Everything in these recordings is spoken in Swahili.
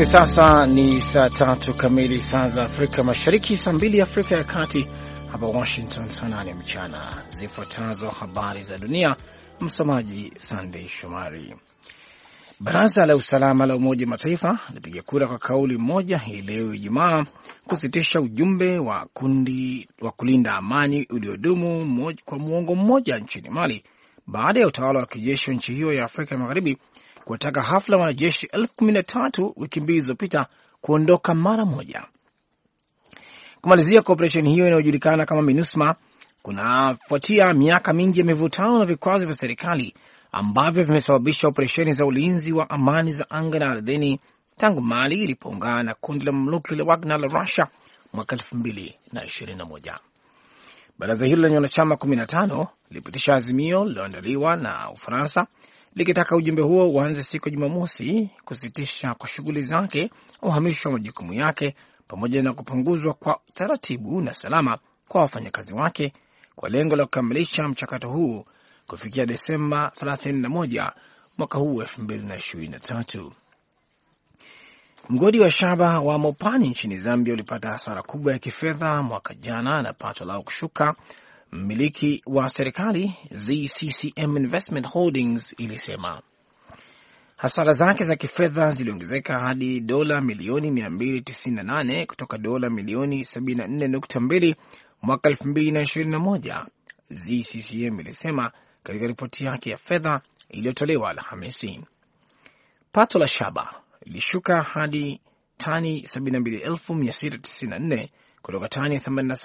Hivi sasa ni saa 3 kamili saa za Afrika Mashariki, saa 2 Afrika ya Kati, hapa Washington saa 8 mchana. Zifuatazo habari za dunia, msomaji Sunday Shomari. Baraza la usalama la Umoja Mataifa lipiga kura kwa kauli moja hii leo Ijumaa kusitisha ujumbe wa kundi wa kulinda amani uliodumu kwa muongo mmoja nchini Mali baada ya utawala wa kijeshi wa nchi hiyo ya Afrika Magharibi kuwataka hafla wanajeshi 13,000 wiki mbili zilizopita kuondoka mara moja. Kumalizia kwa operesheni hiyo inayojulikana kama MINUSMA kunafuatia miaka mingi ya mivutano na vikwazo vya serikali ambavyo vimesababisha operesheni za ulinzi wa amani za anga na ardhini tangu Mali ilipoungana na kundi la mamluki la Wagner la Russia mwaka 2021. Baraza hilo lenye wanachama 15 lilipitisha azimio lililoandaliwa na Ufaransa likitaka ujumbe huo uanze siku ya Jumamosi kusitisha kwa shughuli zake, uhamisho wa majukumu yake, pamoja na kupunguzwa kwa taratibu na salama kwa wafanyakazi wake kwa lengo la kukamilisha mchakato huu kufikia Desemba 31 mwaka huu 2023. Mgodi wa shaba wa Mopani nchini Zambia ulipata hasara kubwa ya kifedha mwaka jana na pato lao kushuka. Mmiliki wa serikali ZCCM Investment Holdings ilisema hasara zake za kifedha ziliongezeka hadi dola milioni 298 kutoka dola milioni 74.2 mwaka 2021. ZCCM ilisema katika ripoti yake ya fedha iliyotolewa Alhamisi. Pato la shaba ilishuka hadi tani 72,694 kutoka tani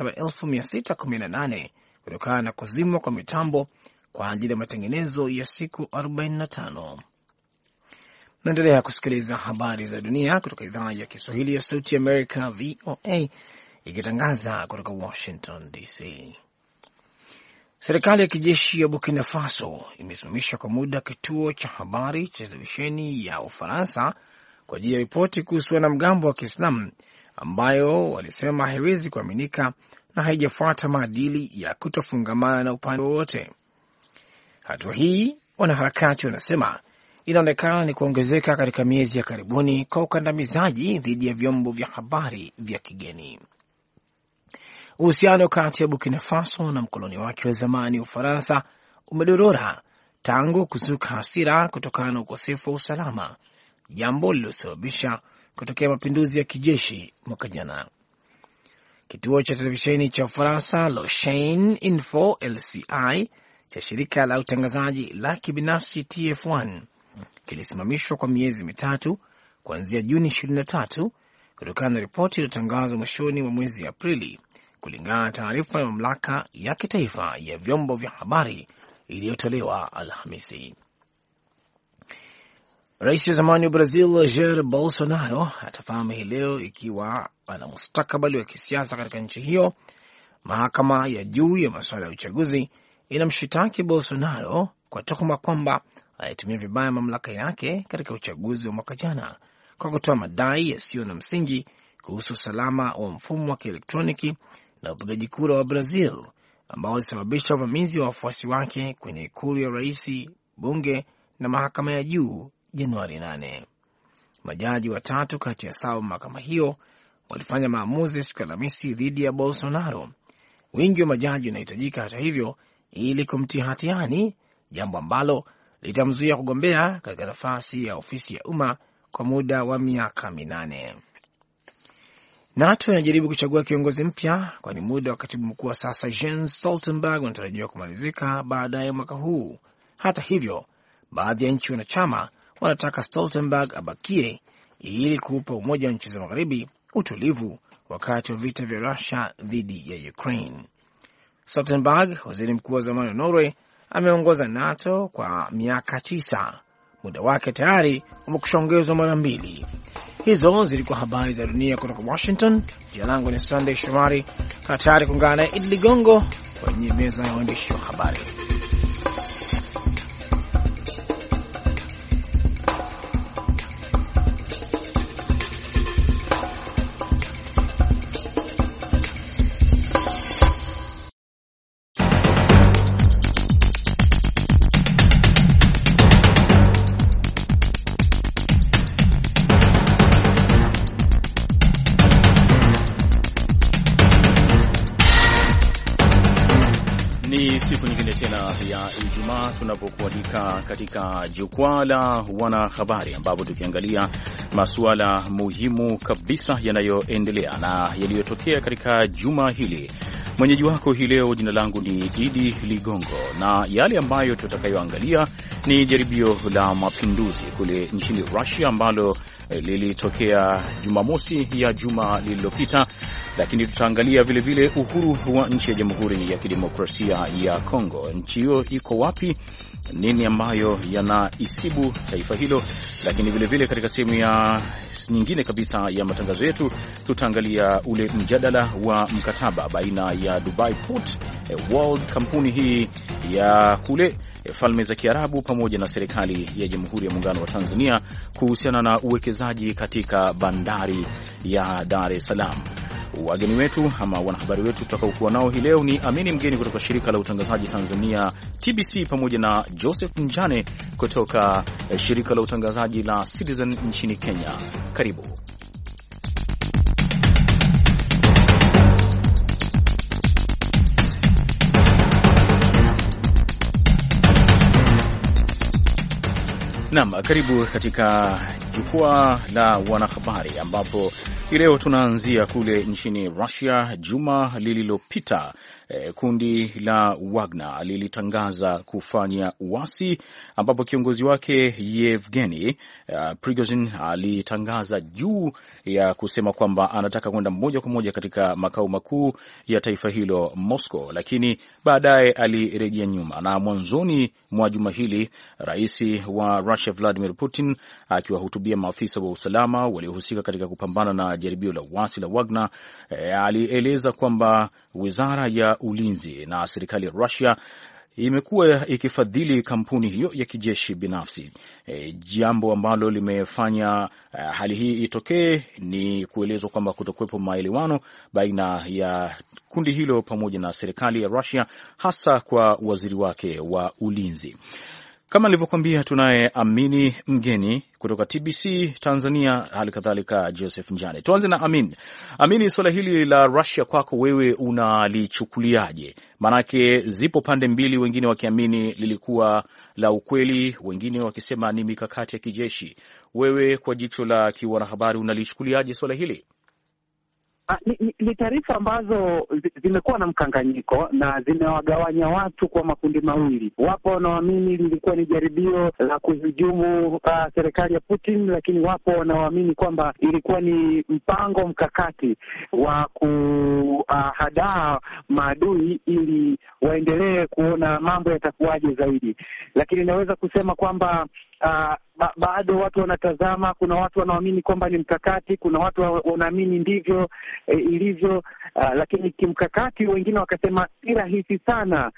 87,618 kutokana na kuzimwa kwa mitambo kwa ajili ya matengenezo ya siku 45. Naendelea kusikiliza habari za dunia kutoka idhaa ya Kiswahili ya Sauti ya Amerika, VOA, ikitangaza kutoka Washington DC. Serikali ya kijeshi ya Burkina Faso imesimamisha kwa muda kituo cha habari cha televisheni ya Ufaransa kwa ajili ya ripoti kuhusu wanamgambo wa Kiislamu ambayo walisema haiwezi kuaminika na haijafuata maadili ya kutofungamana na upande wowote. Hatua hii, wanaharakati wanasema, inaonekana ni kuongezeka katika miezi ya karibuni kwa ukandamizaji dhidi ya vyombo vya habari vya kigeni. Uhusiano kati ya Burkina Faso na mkoloni wake wa zamani Ufaransa umedorora tangu kuzuka hasira kutokana na ukosefu wa usalama, jambo lililosababisha kutokea mapinduzi ya kijeshi mwaka jana. Kituo cha televisheni cha Ufaransa La Chaîne Info LCI cha shirika la utangazaji la kibinafsi TF1 kilisimamishwa kwa miezi mitatu kuanzia Juni 23 kutokana na ripoti iliyotangazwa mwishoni mwa mwezi Aprili, kulingana na taarifa ya mamlaka ya kitaifa ya vyombo vya habari iliyotolewa Alhamisi. Rais wa zamani wa Brazil Jair Bolsonaro atafahamu hii leo ikiwa ana mustakabali wa kisiasa katika nchi hiyo. Mahakama ya juu ya masuala ya uchaguzi inamshitaki Bolsonaro kwa tuhuma kwamba alitumia vibaya mamlaka yake katika uchaguzi wa mwaka jana kwa kutoa madai yasiyo na msingi kuhusu usalama wa mfumo wa kielektroniki na upigaji kura wa Brazil ambao ulisababisha uvamizi wa wafuasi wake kwenye ikulu ya rais, bunge na mahakama ya juu Januari 8. Majaji watatu kati ya 7 mahakama hiyo walifanya maamuzi siku ya Alhamisi dhidi ya Bolsonaro. Wingi wa majaji unahitajika hata hivyo ili kumtia hatiani, jambo ambalo litamzuia kugombea katika nafasi ya ofisi ya umma kwa muda wa miaka 8. NATO inajaribu kuchagua kiongozi mpya, kwani muda wa katibu mkuu wa sasa Jens Stoltenberg unatarajiwa kumalizika baadaye mwaka huu. Hata hivyo, baadhi ya nchi wanachama wanataka Stoltenberg abakie ili kuupa Umoja wa Nchi za Magharibi utulivu wakati wa vita vya Russia dhidi ya Ukraine. Stoltenberg, waziri mkuu wa zamani wa Norway, ameongoza NATO kwa miaka 9. Muda wake tayari umekushaongezwa mara 2. Hizo zilikuwa habari za dunia kutoka Washington. Jina langu ni Sunday Shomari. Kaa tayari kuungana na Idi Ligongo kwenye meza ya waandishi wa habari. Ni siku nyingine tena ya Ijumaa tunapokualika katika jukwaa la wanahabari, ambapo tukiangalia masuala muhimu kabisa yanayoendelea na yaliyotokea katika juma hili. Mwenyeji wako hii leo, jina langu ni Idi Ligongo, na yale ambayo tutakayoangalia ni jaribio la mapinduzi kule nchini Russia ambalo lilitokea Jumamosi ya juma lililopita, lakini tutaangalia vile uhuru wa nchi ya Jamhuri ya Kidemokrasia ya Kongo. Nchi hiyo iko wapi? Nini ambayo yanaisibu taifa hilo? Lakini vile katika sehemu ya nyingine kabisa ya matangazo yetu tutaangalia ule mjadala wa mkataba baina ya Dubai Port World, kampuni hii ya kule Falme za Kiarabu, pamoja na serikali ya Jamhuri ya Muungano wa Tanzania kuhusiana na uwekezaji katika bandari ya Dar es Salaam. Wageni wetu ama wanahabari wetu tutakaokuwa nao hii leo ni Amini Mgeni kutoka shirika la utangazaji Tanzania TBC, pamoja na Joseph Njane kutoka shirika la utangazaji la Citizen nchini Kenya. Karibu. Naam, karibu katika jukwaa la wanahabari, ambapo hii leo tunaanzia kule nchini Russia. Juma lililopita kundi la Wagner lilitangaza kufanya uasi, ambapo kiongozi wake Yevgeny Prigozhin alitangaza juu ya kusema kwamba anataka kwenda moja kwa moja katika makao makuu ya taifa hilo Moscow, lakini baadaye alirejea nyuma. Na mwanzoni mwa juma hili rais wa Russia Vladimir Putin akiwahutubia maafisa wa usalama waliohusika katika kupambana na jaribio la uasi la Wagner alieleza kwamba wizara ya ulinzi na serikali ya Russia imekuwa ikifadhili kampuni hiyo ya kijeshi binafsi. Jambo ambalo limefanya hali hii itokee ni kuelezwa kwamba kutokuwepo maelewano baina ya kundi hilo pamoja na serikali ya Russia, hasa kwa waziri wake wa ulinzi. Kama nilivyokuambia, tunaye Amini Mgeni kutoka TBC Tanzania, hali kadhalika Joseph Njane. Tuanze na Amini, swala hili la Russia kwako wewe unalichukuliaje? Maanake zipo pande mbili, wengine wakiamini lilikuwa la ukweli, wengine wakisema ni mikakati ya kijeshi. Wewe kwa jicho la kiwanahabari unalichukuliaje swala hili? Ni taarifa ambazo zimekuwa na mkanganyiko na zimewagawanya watu kwa makundi mawili. Wapo wanaoamini lilikuwa ni jaribio la kuhujumu serikali ya Putin, lakini wapo wanaoamini kwamba ilikuwa ni mpango mkakati wa kuhadaa maadui ili waendelee kuona mambo yatakuwaje zaidi. Lakini naweza kusema kwamba bado watu wanatazama. Kuna watu wanaamini kwamba ni mkakati, kuna watu wanaamini ndivyo ilivyo, lakini kimkakati wengine wakasema si rahisi sana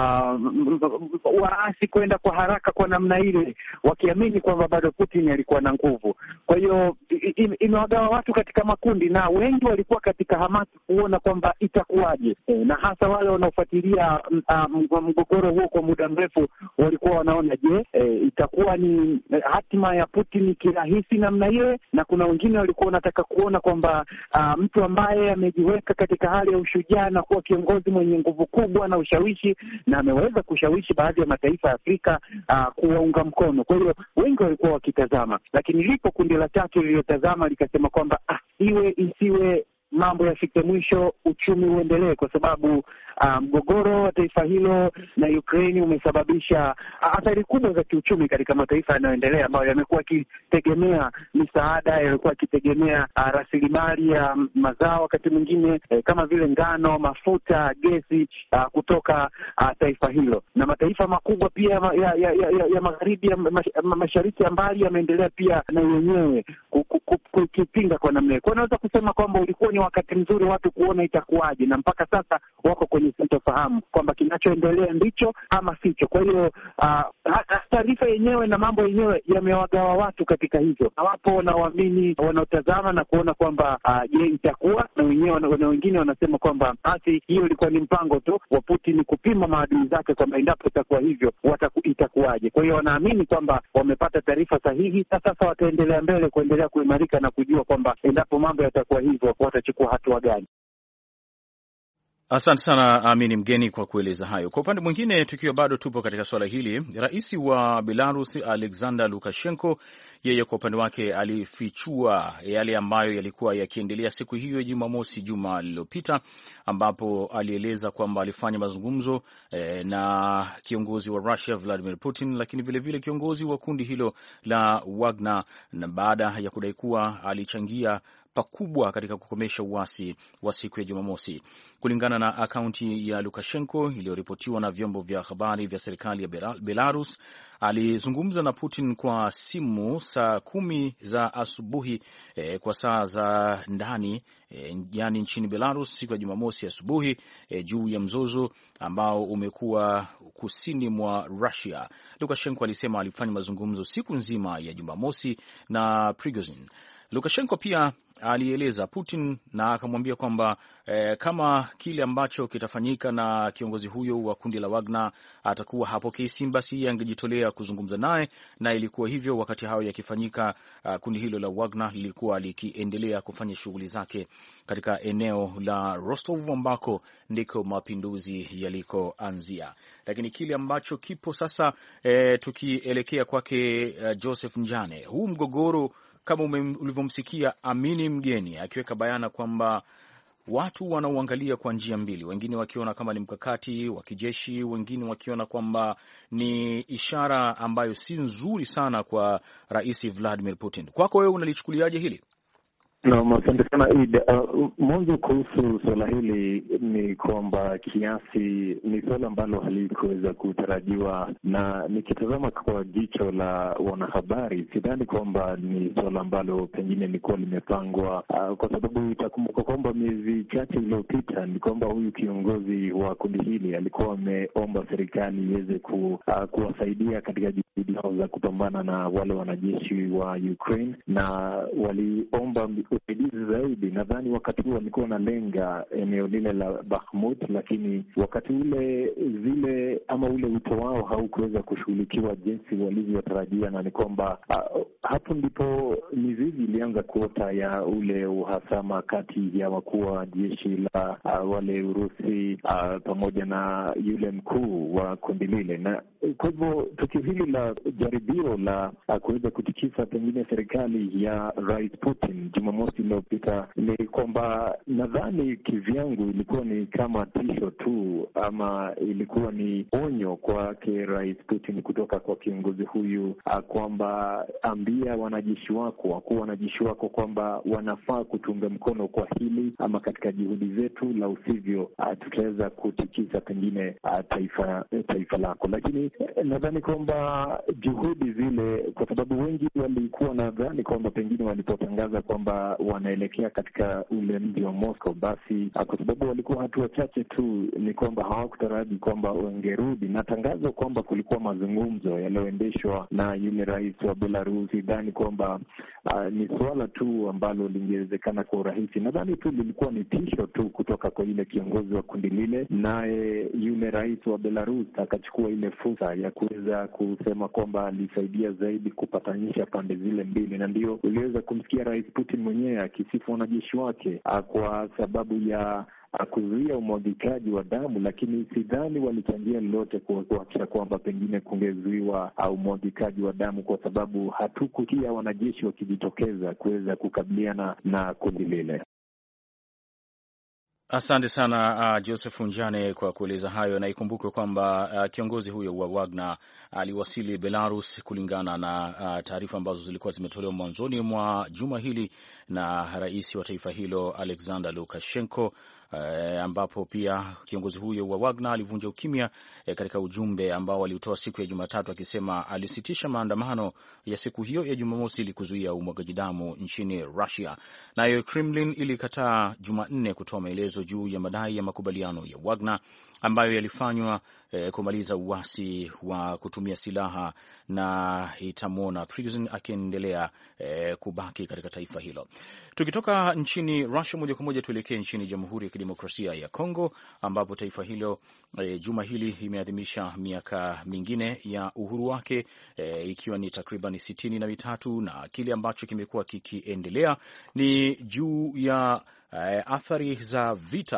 waasi kwenda kwa haraka kwa namna ile, wakiamini kwamba bado Putin alikuwa na nguvu. Kwa hiyo imewagawa watu katika makundi, na wengi walikuwa katika hamasa kuona kwamba itakuwaje, na hasa wale wanaofuatilia mgogoro huo kwa muda mrefu walikuwa wanaona itakuwa ni hatima ya Putin kirahisi namna ile, na kuna wengine walikuwa wanataka kuona kwamba mtu ambaye amejiweka katika hali ya ushujaa na kuwa kiongozi mwenye nguvu kubwa na ushawishi, na ameweza kushawishi baadhi ya mataifa ya Afrika kuwaunga mkono. Kwa hiyo wengi walikuwa wakitazama, lakini lipo kundi la tatu lililotazama likasema kwamba iwe isiwe, mambo yafike mwisho, uchumi uendelee, kwa sababu mgogoro wa taifa hilo na Ukraine umesababisha athari kubwa za kiuchumi katika mataifa yanayoendelea ambayo yamekuwa yakitegemea misaada, yalikuwa yakitegemea rasilimali ya mazao wakati mwingine kama vile ngano, mafuta, gesi kutoka taifa hilo. Na mataifa makubwa pia ya magharibi, ya mashariki ya mbali yameendelea pia na yenyewe kukipinga kwa namna. Kwa naweza kusema kwamba ulikuwa ni wakati mzuri watu kuona itakuwaje, na mpaka sasa wako kwenye sintofahamu kwamba kinachoendelea ndicho ama sicho. Kwa hiyo taarifa yenyewe na mambo yenyewe yamewagawa watu katika hivyo, na wapo wanaoamini, wanaotazama na kuona kwamba itakuwa, na wengine wanasema kwamba basi hiyo ilikuwa ni mpango tu wa Putin kupima maadui zake kwamba endapo itakuwa hivyo itakuwaje. Kwa hiyo wanaamini kwamba wamepata taarifa sahihi, na sasa wataendelea mbele, kuendelea kuimarika na kujua kwamba endapo mambo yatakuwa hivyo watachukua hatua gani. Asante sana Amini Mgeni kwa kueleza hayo. Kwa upande mwingine, tukiwa bado tupo katika swala hili, rais wa Belarus Alexander Lukashenko, yeye kwa upande wake alifichua yale ambayo yalikuwa yakiendelea siku hiyo ya Jumamosi juma lililopita, ambapo alieleza kwamba alifanya mazungumzo na kiongozi wa Russia Vladimir Putin, lakini vilevile kiongozi wa kundi hilo la Wagner, na baada ya kudai kuwa alichangia pakubwa katika kukomesha uasi wa siku ya Jumamosi. Kulingana na akaunti ya Lukashenko iliyoripotiwa na vyombo vya habari vya serikali ya Belarus, alizungumza na Putin kwa simu saa 10 za asubuhi kwa saa za ndani, yani nchini Belarus, siku ya Jumamosi asubuhi, juu ya mzozo ambao umekuwa kusini mwa Russia. Lukashenko alisema alifanya mazungumzo siku nzima ya Jumamosi na Prigozhin. Lukashenko pia alieleza Putin na akamwambia kwamba kama kile ambacho kitafanyika na kiongozi huyo wa kundi la Wagner atakuwa hapokei simu, basi angejitolea kuzungumza naye, na ilikuwa hivyo wakati hayo yakifanyika. Kundi hilo la Wagner lilikuwa likiendelea kufanya shughuli zake katika eneo la Rostov ambako ndiko mapinduzi yalikoanzia. Lakini kile ambacho kipo sasa, tukielekea kwake Joseph Njane, huu mgogoro kama ulivyomsikia Amini Mgeni akiweka bayana kwamba watu wanauangalia kwa njia mbili, wengine wakiona kama ni mkakati wa kijeshi, wengine wakiona kwamba ni ishara ambayo si nzuri sana kwa Rais Vladimir Putin. Kwako wewe unalichukuliaje hili? Naam, asante sana Id. Mwanzo kuhusu suala hili ni kwamba kiasi ni suala ambalo halikuweza kutarajiwa, na nikitazama kwa jicho la wanahabari sidhani kwamba ni suala ambalo pengine lilikuwa limepangwa, kwa sababu itakumbuka kwamba miezi chache iliyopita ni kwamba huyu kiongozi wa kundi hili alikuwa ameomba serikali iweze kuwasaidia katika juhudi zao za kupambana na wale wanajeshi wa Ukraine, na waliomba usaidizi zaidi. Nadhani wakati huo walikuwa wanalenga eneo lile la Bakhmut, lakini wakati ule ule wito wao haukuweza kushughulikiwa jinsi walivyotarajia, na ni kwamba hapo ndipo mizizi ilianza kuota ya ule uhasama kati ya wakuu wa jeshi la wale Urusi pamoja na yule mkuu wa kundi lile. Na kwa hivyo tukio hili la jaribio la kuweza kutikisa pengine serikali ya Rais Putin Jumamosi iliyopita ni kwamba nadhani kivyangu ilikuwa ni kama tisho tu, ama ilikuwa ni onyo kwake Rais Putin kutoka kwa kiongozi huyu kwamba ambia wanajeshi wako, wakuu wanajeshi wako kwamba wanafaa kutunga mkono kwa hili ama katika juhudi zetu, la usivyo tutaweza kutikisa pengine taifa lako. Lakini nadhani kwamba juhudi zile, kwa sababu wengi walikuwa nadhani kwamba pengine walipotangaza kwamba wanaelekea katika ule mji wa Moscow, basi kwa sababu walikuwa hatua chache tu, ni kwamba hawakutaraji kwamba wangerudi na tangazo kwamba kulikuwa mazungumzo yaliyoendeshwa na yule rais wa Belarus. Dhani kwamba ni suala tu ambalo lingewezekana kwa urahisi. Nadhani tu lilikuwa ni tisho tu kutoka kwa yule kiongozi wa kundi lile, naye yule rais wa Belarus akachukua ile fursa ya kuweza kusema kwamba alisaidia zaidi kupatanisha pande zile mbili, na ndio uliweza kumsikia Rais Putin mwenyewe akisifu wanajeshi wake kwa sababu ya kuzuia umwagikaji wa damu, lakini sidhani walichangia lolote kuhakikisha kwamba pengine kungezuiwa umwagikaji wa damu, kwa sababu hatukusikia wanajeshi wakijitokeza kuweza kukabiliana na kundi lile. Asante sana Joseph Njane kwa kueleza hayo, na ikumbuke kwamba kiongozi huyo wa Wagner aliwasili Belarus kulingana na taarifa ambazo zilikuwa zimetolewa mwanzoni mwa juma hili na rais wa taifa hilo Alexander Lukashenko, ambapo pia kiongozi huyo wa Wagner alivunja ukimya katika ujumbe ambao aliutoa siku ya Jumatatu akisema alisitisha maandamano ya siku hiyo ya Jumamosi ili kuzuia umwagaji damu nchini Russia. Nayo Kremlin ilikataa Jumanne kutoa maelezo juu ya madai ya makubaliano ya Wagner ambayo yalifanywa kumaliza uasi wa kutumia silaha, na itamwona Prigozhin akiendelea kubaki katika taifa hilo. Tukitoka nchini Russia moja kwa moja tuelekee nchini Jamhuri ya Kidemokrasia ya Kongo, ambapo taifa hilo juma hili imeadhimisha miaka mingine ya uhuru wake, ikiwa ni takriban 63, na kile ambacho kimekuwa kikiendelea ni juu ya athari za vita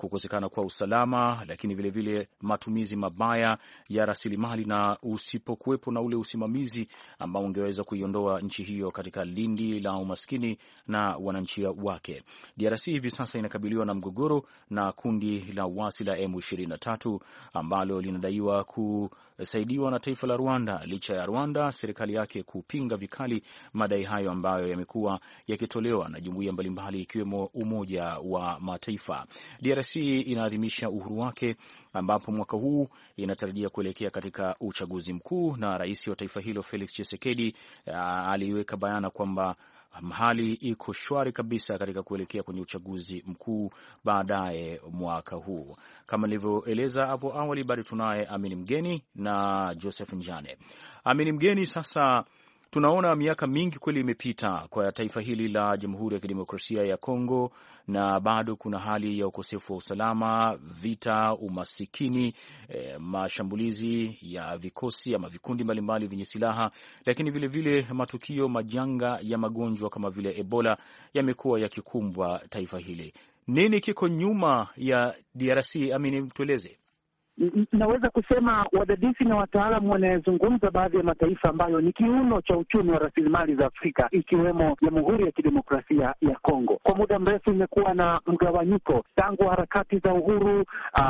kukosekana kwa usalama, lakini vilevile matumizi mabaya ya rasilimali na usipokuwepo na ule usimamizi ambao ungeweza kuiondoa nchi hiyo katika lindi la umaskini na wananchi wake. DRC hivi sasa inakabiliwa na mgogoro na kundi la uasi la M23 ambalo linadaiwa kusaidiwa na taifa la Rwanda, licha ya Rwanda serikali yake kupinga vikali madai hayo ambayo yamekuwa yakitolewa na jumuiya mbalimbali ikiwemo Umoja wa Mataifa. DRC inaadhimisha uhuru wake ambapo mwaka huu inatarajia kuelekea katika uchaguzi mkuu, na rais wa taifa hilo Felix Tshisekedi aliweka bayana kwamba hali iko shwari kabisa katika kuelekea kwenye uchaguzi mkuu baadaye mwaka huu. Kama nilivyoeleza hapo awali, bado tunaye Amini Mgeni na Joseph Njane. Amini Mgeni, sasa tunaona miaka mingi kweli imepita kwa taifa hili la Jamhuri ya Kidemokrasia ya Kongo, na bado kuna hali ya ukosefu wa usalama, vita, umasikini, mashambulizi ya vikosi ama vikundi mbalimbali vyenye silaha, lakini vilevile matukio majanga ya magonjwa kama vile Ebola yamekuwa yakikumbwa taifa hili. Nini kiko nyuma ya DRC? Amini, tueleze. Naweza kusema wadadisi na wataalamu wanayezungumza baadhi ya mataifa ambayo ni kiuno cha uchumi wa rasilimali za Afrika, ikiwemo Jamhuri ya Kidemokrasia ya Kongo. Kwa muda mrefu imekuwa na mgawanyiko tangu harakati za uhuru,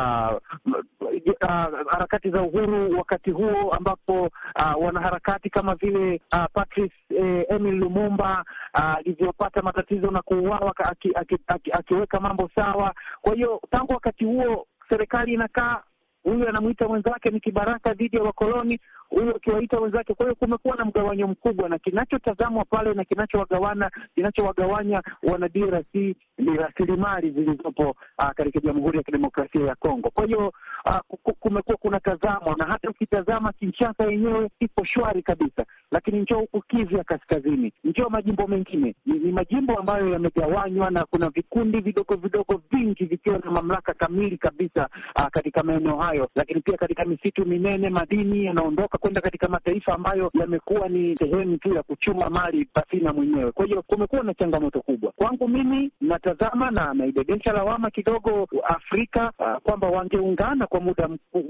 wakati huo ambapo wanaharakati kama vile Patrice Emile Lumumba alivyopata matatizo na kuuawa akiweka mambo sawa. Kwa hiyo tangu wakati huo serikali inakaa, huyu anamuita mwenzake ni kibaraka dhidi ya wakoloni, huyu akiwaita wenzake. Kwa hiyo kumekuwa na mgawanyo mkubwa, na kinachotazamwa pale na kinachowagawanya wana DRC ni rasilimali zilizopo katika Jamhuri ya Kidemokrasia ya Kongo. Kwa hiyo kumekuwa kuna tazamwa, na hata ukitazama Kinshasa yenyewe ipo shwari kabisa, lakini njoo huku Kivu ya Kaskazini, njoo majimbo mengine, ni majimbo ambayo yamegawanywa na kuna vikundi vidogo vidogo vingi vikiwa na mamlaka kamili kabisa katika maeneo hayo. Lakini pia katika misitu minene, madini yanaondoka kwenda katika mataifa ambayo yamekuwa ni sehemu tu ya kuchuma mali pasina mwenyewe. Kwa hiyo kumekuwa na changamoto kubwa. Kwangu mimi natazama na naibebesha lawama kidogo Afrika kwamba wangeungana kwa muda,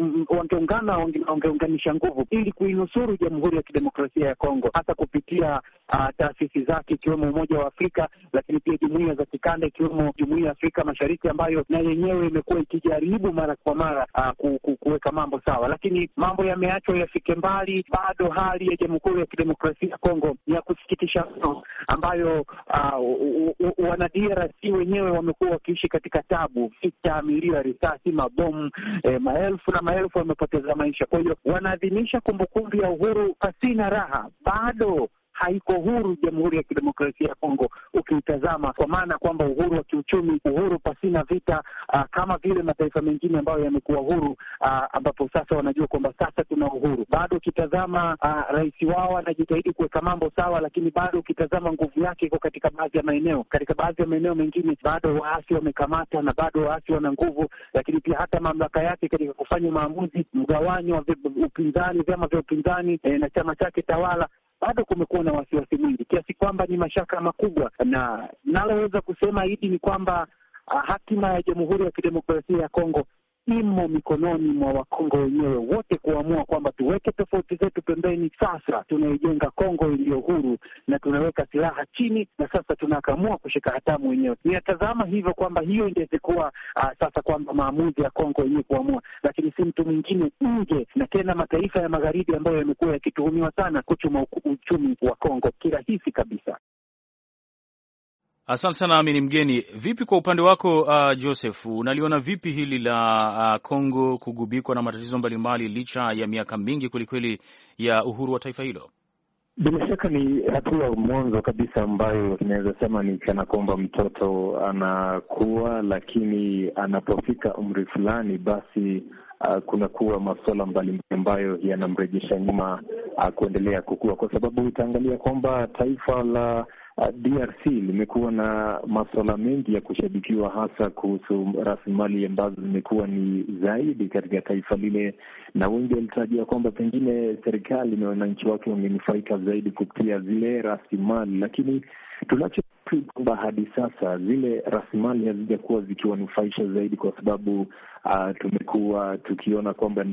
wangeunganisha nguvu ili kuinusuru Jamhuri ya Kidemokrasia ya Kongo, hasa kupitia taasisi zake ikiwemo Umoja wa Afrika, lakini pia jumuiya za kikanda ikiwemo Jumuiya ya Afrika Mashariki ambayo na yenyewe imekuwa ikijaribu mara kwa mara kuweka mambo sawa, lakini mambo yameachwa yafike mbali. Bado hali ya Jamhuri ya Kidemokrasia ya Kongo ni ya kusikitisha mno, ambayo wana DRC wenyewe wamekuwa wakiishi katika tabu, vita, milio ya risasi, mabomu, maelfu na maelfu wamepoteza maisha. Kwa hiyo wanaadhimisha kumbukumbu ya uhuru pasina raha. Bado haiko huru Jamhuri ya Kidemokrasia ya Kongo ukiitazama, kwa maana kwamba uhuru wa kiuchumi, uhuru pasina vita, kama vile mataifa mengine ambayo yamekuwa huru, ambapo sasa wanajua kwamba sasa tuna uhuru. Bado ukitazama rais wao anajitahidi kuweka mambo sawa, lakini bado ukitazama nguvu yake iko katika baadhi ya maeneo. Katika baadhi ya maeneo mengine bado waasi wamekamata na bado waasi wana nguvu, lakini pia hata mamlaka yake katika kufanya maamuzi, mgawanyo wa upinzani, vyama vya upinzani na chama chake tawala, bado kumekuwa na wasiwasi mwingi kiasi kwamba ni mashaka makubwa. Na naloweza kusema hili ni kwamba hatima ya Jamhuri ya Kidemokrasia ya Kongo imo mikononi mwa Wakongo wenyewe wote kuamua kwamba tuweke tofauti zetu pembeni. Sasa tunaijenga Kongo iliyo huru na tunaweka silaha chini, na sasa tunakamua kushika hatamu wenyewe. Ninatazama hivyo kwamba hiyo ingeweza kuwa sasa kwamba maamuzi ya Kongo wenyewe kuamua, lakini si mtu mwingine nje, na tena mataifa ya magharibi ambayo yamekuwa yakituhumiwa sana kuchuma uchumi wa Kongo kirahisi kabisa. Asante sana Amini Mgeni. Vipi kwa upande wako Joseph, unaliona vipi hili la Kongo kugubikwa na matatizo mbalimbali licha ya miaka mingi kwelikweli ya uhuru wa taifa hilo? Bila shaka ni hatua mwanzo kabisa ambayo inaweza sema ni kana kwamba mtoto anakuwa, lakini anapofika umri fulani basi kunakuwa masuala mbalimbali ambayo yanamrejesha nyuma kuendelea kukua, kwa sababu utaangalia kwamba taifa la DRC limekuwa na masuala mengi ya kushabikiwa, hasa kuhusu rasilimali ambazo zimekuwa ni zaidi katika taifa lile, na wengi walitarajia kwamba pengine serikali na wananchi wake wangenufaika zaidi kupitia zile rasilimali, lakini tu kwamba hadi sasa zile rasilimali hazijakuwa zikiwanufaisha zaidi, kwa sababu tumekuwa tukiona kwamba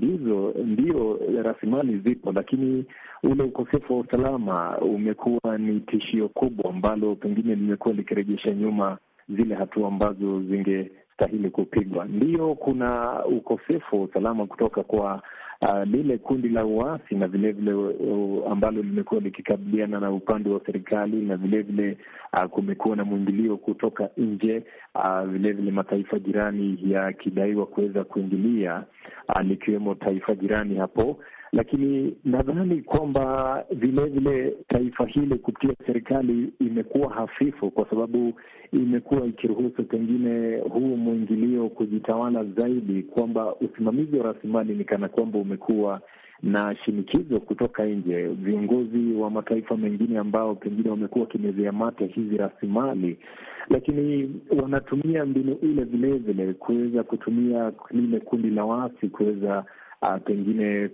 ndio rasilimali zipo, lakini ule ukosefu wa usalama umekuwa ni tishio kubwa ambalo pengine limekuwa likirejesha nyuma zile hatua ambazo zingestahili kupigwa. Ndio kuna ukosefu wa usalama kutoka kwa lile kundi la uasi na vilevile ambalo limekuwa likikabiliana na upande wa serikali, na vilevile kumekuwa na mwingilio kutoka nje, vilevile mataifa jirani yakidaiwa kuweza kuingilia, likiwemo taifa jirani hapo. Lakini nadhani kwamba vilevile taifa hili kupitia serikali imekuwa hafifu, kwa sababu imekuwa ikiruhusu pengine huu mwingilio kujitawala zaidi, kwamba usimamizi wa rasilimali ni kana kwamba umekuwa na shinikizo kutoka nje. Viongozi wa mataifa mengine ambao pengine wamekuwa wakimezea mate hizi rasilimali, lakini wanatumia mbinu ile vilevile kuweza kutumia lile kundi la waasi kuweza pengine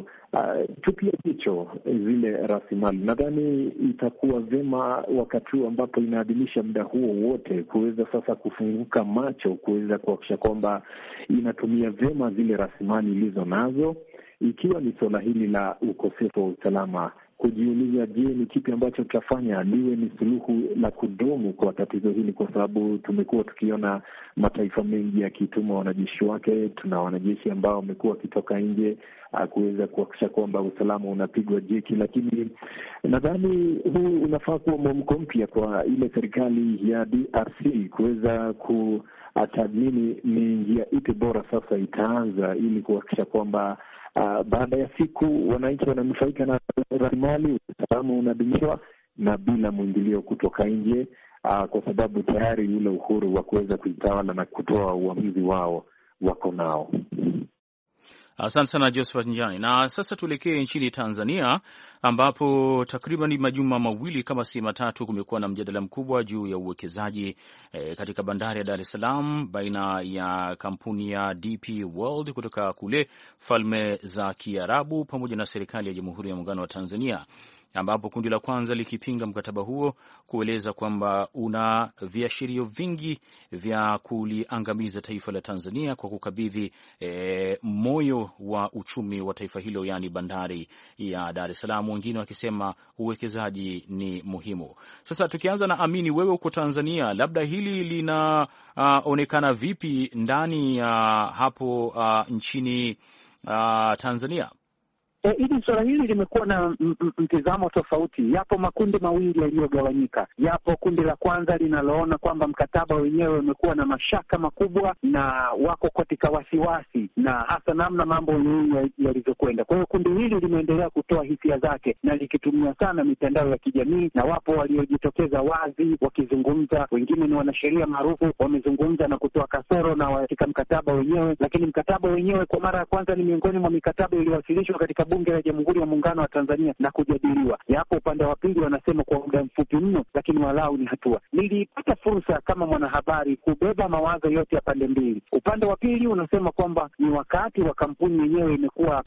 kutupia jicho zile rasilimali. Nadhani itakuwa vema wakati huu ambapo inaadhimisha muda huo wote kuweza sasa kufunguka macho, kuweza kuhakikisha kwamba inatumia vema zile rasilimali ilizo nazo, ikiwa ni suala hili la ukosefu wa usalama, kujiuliza, je, ni kipi ambacho tutafanya liwe ni suluhu la kudumu kwa tatizo hili? Kwa sababu tumekuwa tukiona mataifa mengi yakituma wanajeshi wake. Tuna wanajeshi ambao wamekuwa wakitoka nje kuweza kuhakikisha kwamba usalama unapigwa jeki, lakini nadhani huu unafaa kuwa mwamko mpya kwa ile serikali ya DRC kuweza kutathmini ni njia ipi bora sasa itaanza ili kuhakikisha kwamba baada ya siku wananchi wananufaika na rasilimali, usalama unadumishwa na bila mwingilio kutoka nje, kwa sababu tayari ule uhuru wa kuweza kujitawala na kutoa uamuzi wao wako nao. Asante sana Josephat Njani. Na sasa tuelekee nchini Tanzania, ambapo takriban majuma mawili kama si matatu kumekuwa na mjadala mkubwa juu ya uwekezaji katika bandari ya Dar es Salaam baina ya kampuni ya DP World kutoka kule Falme za Kiarabu pamoja na serikali ya Jamhuri ya Muungano wa Tanzania, ambapo kundi la kwanza likipinga mkataba huo, kueleza kwamba una viashirio vingi vya kuliangamiza taifa la Tanzania kwa kukabidhi moyo wa uchumi wa taifa hilo, yani bandari ya Dar es Salaam, wengine wakisema uwekezaji ni muhimu. Sasa tukianza na Amini, wewe uko Tanzania, labda hili linaonekana vipi ndani ya hapo nchini Tanzania? Hili suala hili limekuwa na mtizamo tofauti. Yapo makundi mawili yaliyogawanyika. Yapo kundi la kwanza linaloona kwamba mkataba wenyewe umekuwa na mashaka makubwa na wako katika wasiwasi na hasa namna mambo yenyewe yalivyokwenda. Kwa hiyo kundi hili limeendelea kutoa hisia zake na likitumia sana mitandao ya kijamii, na wapo waliojitokeza wazi wakizungumza. Wengine ni wanasheria maarufu, wamezungumza na kutoa kasoro na katika mkataba wenyewe, lakini mkataba wenyewe kwa mara ya kwanza ni miongoni mwa mikataba iliyowasilishwa katika Bunge la Jamhuri ya Muungano wa Tanzania na kujadiliwa. Yapo upande wa pili wanasema kwa muda mfupi mno, lakini walau ni hatua. Nilipata fursa kama mwanahabari kubeba mawazo yote ya pande mbili. Upande wa pili unasema kwamba ni wakati wa kampuni yenyewe imekuwa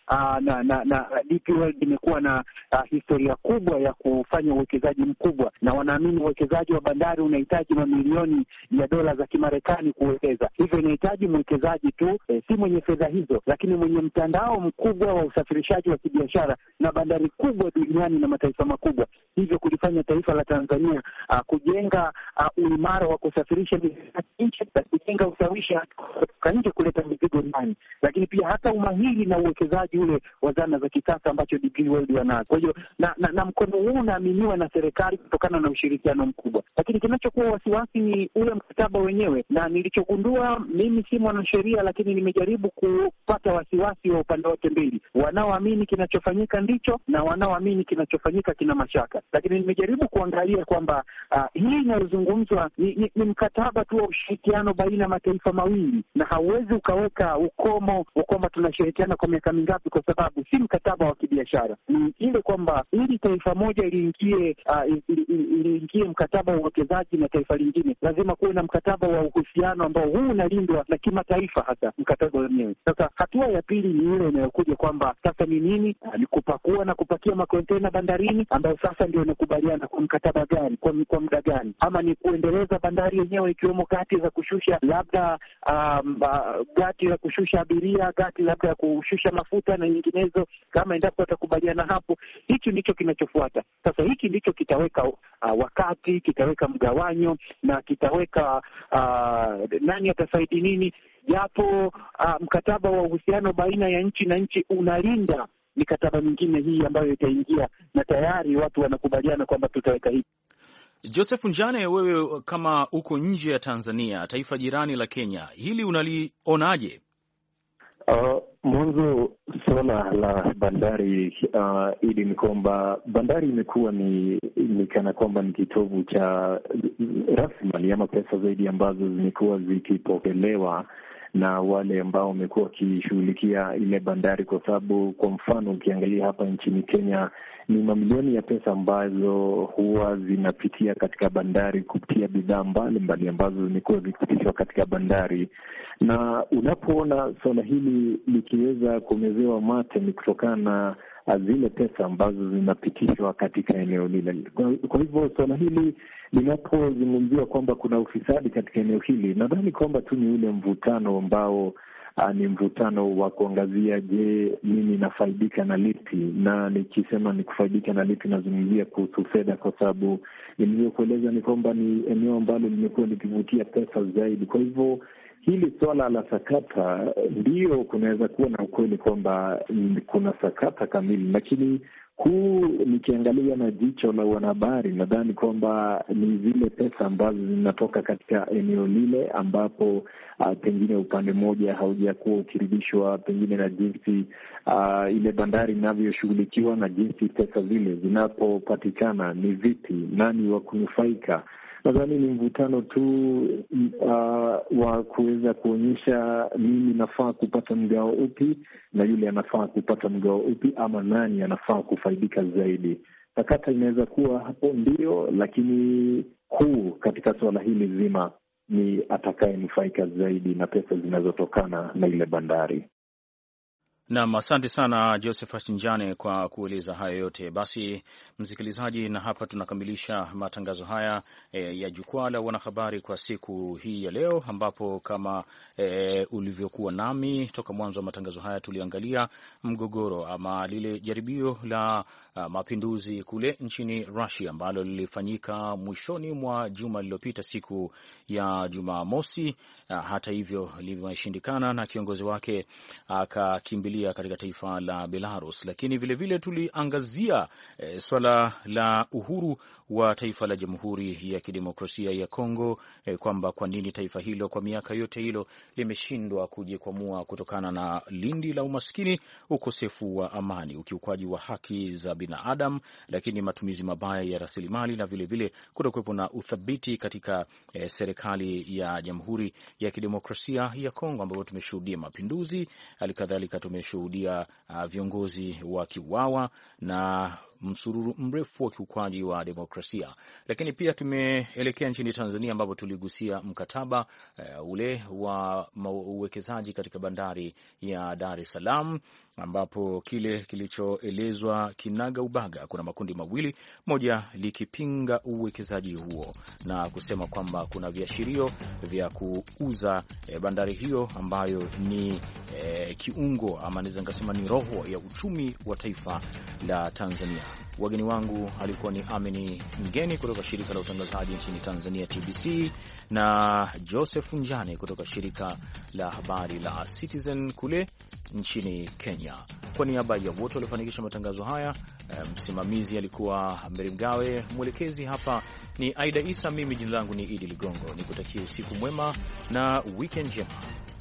na DP World imekuwa na historia kubwa ya kufanya uwekezaji mkubwa, na wanaamini uwekezaji wa bandari unahitaji mamilioni ya dola za Kimarekani kuwekeza. Hivyo inahitaji mwekezaji tu, si mwenye fedha hizo, lakini mwenye mtandao mkubwa wa usafirishaji wa kibiashara na bandari kubwa duniani na mataifa makubwa, hivyo kulifanya taifa la Tanzania kujenga uimara wa kusafirisha nchi, kujenga ushawishi kutoka nje kuleta mizigo ndani, lakini pia hata umahiri na uwekezaji ule wa zana za kisasa ambacho DP World wanazo. Kwa hiyo na mkono huu unaaminiwa na serikali kutokana na ushirikiano mkubwa, lakini kinachokuwa wasiwasi ni ule mkataba wenyewe. Na nilichogundua, mimi si mwanasheria, lakini nimejaribu kupata wasiwasi wa upande wote mbili, wanaoamini kinachofanyika ndicho na wanaoamini kinachofanyika kina mashaka. Lakini nimejaribu kuangalia kwamba hii inayozungumzwa ni mkataba tu wa ushirikiano baina ya mataifa mawili, na hauwezi ukaweka ukomo wa kwamba tunashirikiana kwa miaka mingapi, kwa sababu si mkataba wa kibiashara. Ni ile kwamba ili taifa moja iliingie mkataba wa uwekezaji na taifa lingine, lazima kuwe na mkataba wa uhusiano ambao huu unalindwa na kimataifa, hata mkataba wenyewe. Sasa hatua ya pili ni ile inayokuja kwamba sasa ni nini bandarini, kupakua na kupakia makontena bandarini, ambayo sasa ndio inakubaliana kwa mkataba gani, kwa muda gani, ama ni kuendeleza bandari yenyewe ikiwemo gati za kushusha labda gati la kushusha abiria, gati labda ya kushusha mafuta na nyinginezo. Kama endapo watakubaliana hapo, hichi ndicho kinachofuata. Sasa hiki ndicho kitaweka wakati, kitaweka mgawanyo na kitaweka nani atafaidi nini, japo mkataba wa uhusiano baina ya nchi na nchi unalinda mikataba mingine hii ambayo itaingia, na tayari watu wanakubaliana kwamba tutaweka hii. Joseph Njane, wewe kama uko nje ya Tanzania, taifa jirani la Kenya, hili unalionaje? Mwanzo suala la bandari ili ni kwamba bandari imekuwa ni kana kwamba ni kitovu cha rasilimali ama pesa zaidi ambazo zimekuwa zikipokelewa na wale ambao wamekuwa wakishughulikia ile bandari, kwa sababu kwa mfano ukiangalia hapa nchini Kenya ni mamilioni ya pesa ambazo huwa zinapitia katika bandari kupitia bidhaa mbalimbali ambazo zimekuwa zikipitishwa katika bandari, na unapoona suala hili likiweza kumezewa mate ni kutokana na zile pesa ambazo zinapitishwa katika eneo lile. Kwa hivyo suala hili linapozungumziwa kwamba kuna ufisadi katika eneo hili, nadhani kwamba tu ni ule mvutano ambao ni mvutano wa kuangazia, je, mimi nafaidika na lipi? Na nikisema ni kufaidika na lipi, nazungumzia kuhusu fedha, kwa sababu nilivyokueleza ni kwamba ni eneo ambalo limekuwa likivutia pesa zaidi. Kwa hivyo hili swala la sakata, ndio kunaweza kuwa na ukweli kwamba kuna sakata kamili, lakini nikiangalia na jicho la wanahabari, nadhani kwamba ni zile pesa ambazo zinatoka katika eneo lile ambapo pengine upande mmoja haujakuwa ukiridhishwa pengine na jinsi ile bandari inavyoshughulikiwa na jinsi pesa zile zinapopatikana ni vipi, nani wa kunufaika. Nadhani ni mvutano tu wa kuweza kuonyesha mimi nafaa kupata mgao upi na yule anafaa kupata mgao upi, ama nani anafaa kufaidika zaidi. Sakata inaweza kuwa hapo ndio, lakini kuu katika suala hili zima ni atakayenufaika zaidi na pesa zinazotokana na ile bandari. Naam, asante sana Joseph Njane kwa kueleza hayo yote. Basi msikilizaji, na hapa tunakamilisha matangazo haya ya jukwaa la wanahabari kwa siku hii ya leo, ambapo kama ulivyokuwa nami toka mwanzo wa matangazo haya, tuliangalia mgogoro ama lile jaribio la mapinduzi kule nchini Russia ambalo lilifanyika mwishoni mwa juma lililopita siku ya Jumamosi. Hata hivyo limeshindikana na kiongozi wake akakimbilia katika taifa la Belarus, lakini vilevile tuliangazia swala la uhuru wa taifa la Jamhuri ya Kidemokrasia ya Kongo, kwamba kwa nini taifa hilo kwa miaka yote hilo limeshindwa kujikwamua kutokana na lindi la umaskini, ukosefu wa amani, ukiukwaji wa haki za binadamu, lakini matumizi mabaya ya rasilimali na vilevile kutokuwepo na uthabiti katika serikali ya Jamhuri ya Kidemokrasia ya Kongo, ambapo tumeshuhudia mapinduzi, halikadhalika tumeshuhudia viongozi wakiuawa na msururu mrefu wa kiukwaji wa demokrasia. Lakini pia tumeelekea nchini Tanzania ambapo tuligusia mkataba ule wa uwekezaji katika bandari ya Dar es Salaam, ambapo kile kilichoelezwa kinaga ubaga, kuna makundi mawili, moja likipinga uwekezaji huo na kusema kwamba kuna viashirio vya kuuza bandari hiyo ambayo ni kiungo ama naweza nikasema ni roho ya uchumi wa taifa la Tanzania. Wageni wangu alikuwa ni Amini Mgeni kutoka shirika la utangazaji nchini Tanzania TBC, na Joseph Njane kutoka shirika la habari la Citizen kule nchini Kenya. Kwa niaba ya wote waliofanikisha matangazo haya, msimamizi alikuwa Meri Mgawe, mwelekezi hapa ni Aida Isa, mimi jina langu ni Idi Ligongo. Nikutakie usiku mwema na weekend njema.